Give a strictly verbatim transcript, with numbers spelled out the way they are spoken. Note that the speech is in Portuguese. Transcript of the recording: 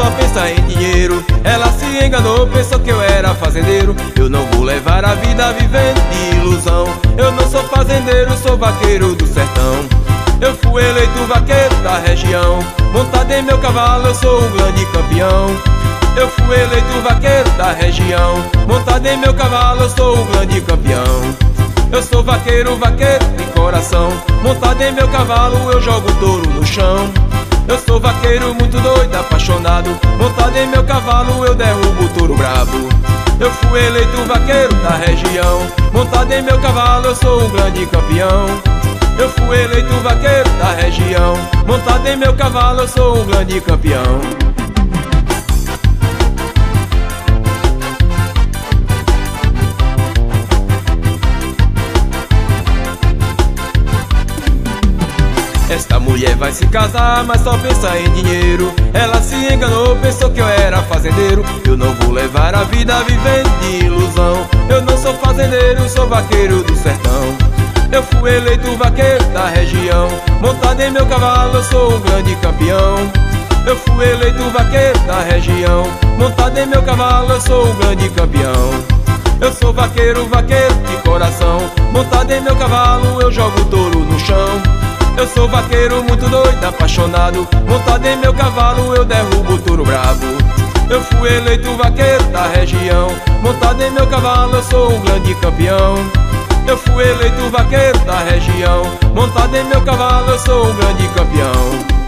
só pensa em dinheiro. Ela se enganou, pensou que eu era fazendeiro. Eu não vou levar a vida vivendo de ilusão. Eu não sou fazendeiro, sou vaqueiro do sertão. Eu fui eleito vaqueiro da região. Montado em meu cavalo, eu sou um grande campeão. Eu fui eleito vaqueiro da região. Montado em meu cavalo, eu sou um grande campeão. Eu sou vaqueiro, vaqueiro de coração. Montado em meu cavalo, eu jogo touro no chão. Eu sou vaqueiro muito doido, apaixonado. Montado em meu cavalo, eu derrubo o touro brabo. Eu fui eleito vaqueiro da região. Montado em meu cavalo, eu sou um grande campeão. Eu fui eleito vaqueiro da região. Montado em meu cavalo, eu sou um grande campeão. Esta mulher vai se casar, mas só pensa em dinheiro. Ela se enganou, pensou que eu era fazendeiro. Eu não vou levar a vida vivendo de ilusão. Eu não sou fazendeiro, sou vaqueiro do sertão. Eu fui eleito vaqueiro da região. Montado em meu cavalo, eu sou um grande campeão. Eu fui eleito vaqueiro da região. Montado em meu cavalo, eu sou um grande campeão. Eu sou vaqueiro, vaqueiro de coração. Montado em meu cavalo, eu jogo touro no chão. Eu sou vaqueiro muito doido, apaixonado. Montado em meu cavalo, eu derrubo o touro brabo. Eu fui eleito vaqueiro da região. Montado em meu cavalo, eu sou um grande campeão. Eu fui eleito vaqueiro da região. Montado em meu cavalo, eu sou um grande campeão.